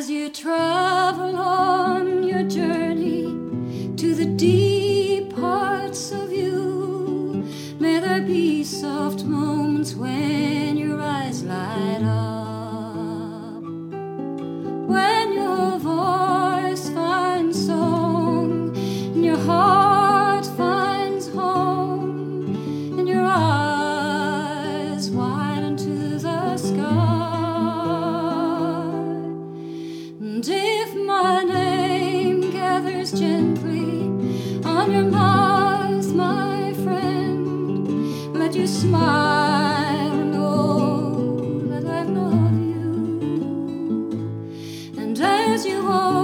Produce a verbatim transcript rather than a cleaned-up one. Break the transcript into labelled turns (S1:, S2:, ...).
S1: As you travel on your journey to the deep parts of you, may there be soft moments when your eyes light up, when your voice finds song and your heart finds home, and your eyes widen to the sky. And if my name gathers gently on your mouth, my friend, let you smile and know that I love you. And as you walk